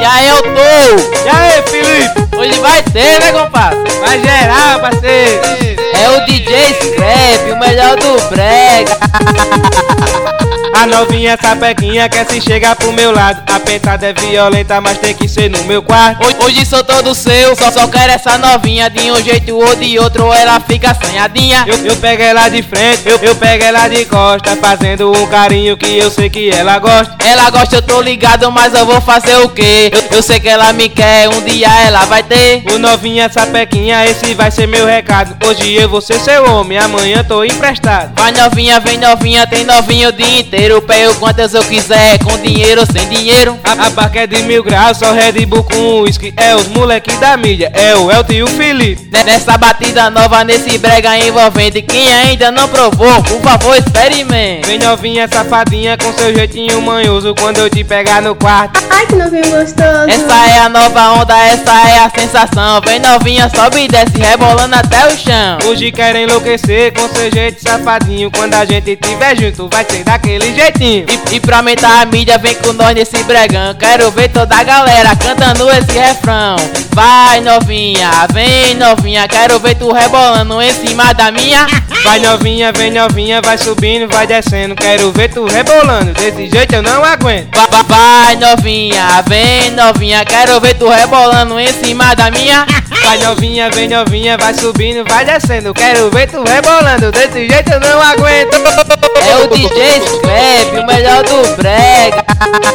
E aí, eu tô! E aí, Felipe? Hoje vai ter, né, compadre? Vai gerar, parceiro. É o DJ Scrap, o melhor do brega. A novinha sapequinha quer se chegar pro meu lado. A pentada é violenta, mas tem que ser no meu quarto. Hoje sou todo seu, só quero essa novinha. De um jeito ou de outro, ou ela fica assanhadinha. Eu pego ela de frente, eu pego ela de costa, fazendo um carinho que eu sei que ela gosta. Ela gosta, eu tô ligado, mas eu vou fazer o quê? Eu sei que ela me quer, um dia ela vai ter. O novinha sapequinha, esse vai ser meu recado. Hoje eu vou ser seu homem, amanhã tô emprestado. Vai novinha, vem novinha, tem novinho o dia inteiro. Pego quantas eu quiser, com dinheiro ou sem dinheiro. A barca é de 1000 graus, só Red Bull com uísque. É os moleque da mídia, é o Elton e o Felipe. Nessa batida nova, nesse brega envolvente. Quem ainda não provou, por favor, experimente. Vem novinha safadinha com seu jeitinho manhoso. Quando eu te pegar no quarto. Ai, que novinho gostoso. Essa é a nova onda, essa é a sensação. Vem novinha, sobe e desce, rebolando até o chão. Hoje quero enlouquecer com seu jeito safadinho. Quando a gente tiver junto, vai ser daquele jeitinho. E pra aumentar a mídia, vem com nós nesse bregão. Quero ver toda a galera cantando esse refrão. Vai novinha, vem novinha, quero ver tu rebolando em cima da minha. Vai novinha, vem novinha, vai subindo, vai descendo. Quero ver tu rebolando, desse jeito eu não aguento. Vai novinha, vem novinha, quero ver tu rebolando em cima da minha. Vai novinha, vem novinha, vai subindo, vai descendo. Quero ver tu rebolando, desse jeito eu não aguento. É o DJ Scrap, o melhor do brega.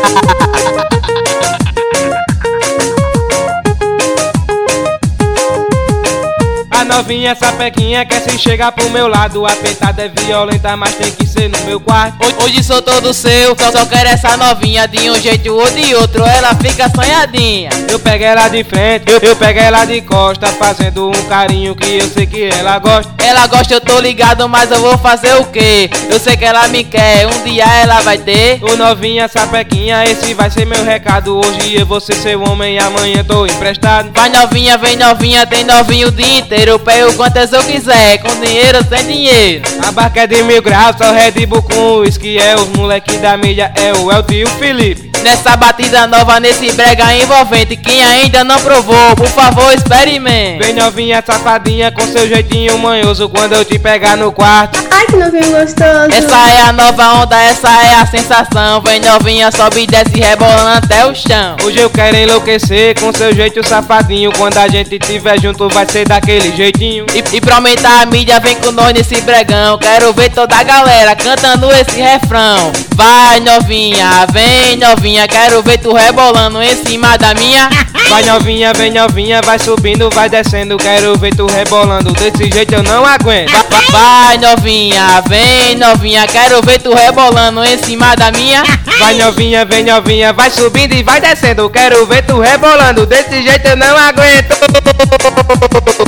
A novinha sapequinha quer se chegar pro meu lado. A pentada é violenta, mas tem que ser no meu quarto. Hoje sou todo seu, só quero essa novinha. De um jeito ou de outro, ela fica assanhadinha. Eu pego ela de frente, eu pego ela de costa, fazendo um carinho que eu sei que ela gosta. Ela gosta, eu tô ligado, mas eu vou fazer o quê? Eu sei que ela me quer, um dia ela vai ter. O novinha sapequinha, esse vai ser meu recado. Hoje eu vou ser seu homem, amanhã tô emprestado. Vai novinha, vem novinha, tem novinho o dia inteiro. Eu pego quantas eu quiser, com dinheiro ou sem dinheiro. A barca é de 1000 graus, só Red Bull com uísque. É os moleque da mídia, é o Elton e o Felipe. Nessa batida nova, nesse brega envolvente. Quem ainda não provou, por favor, experimente. Vem novinha safadinha com seu jeitinho manhoso. Quando eu te pegar no quarto. Ai, que novinho gostoso. Essa é a nova onda, essa é a sensação. Vem novinha, sobe e desce, rebolando até o chão. Hoje eu quero enlouquecer com seu jeito safadinho. Quando a gente tiver junto, vai ser daquele jeitinho. E pra aumentar a mídia, vem com nós nesse bregão. Quero ver toda a galera cantando esse refrão. Vai novinha, vem novinha, quero ver tu rebolando em cima da minha. Vai novinha, vem novinha, vai subindo, vai descendo. Quero ver tu rebolando, desse jeito eu não aguento. Vai novinha, vem novinha, quero ver tu rebolando em cima da minha. Vai novinha, vem novinha, vai subindo e vai descendo. Quero ver tu rebolando, desse jeito eu não aguento.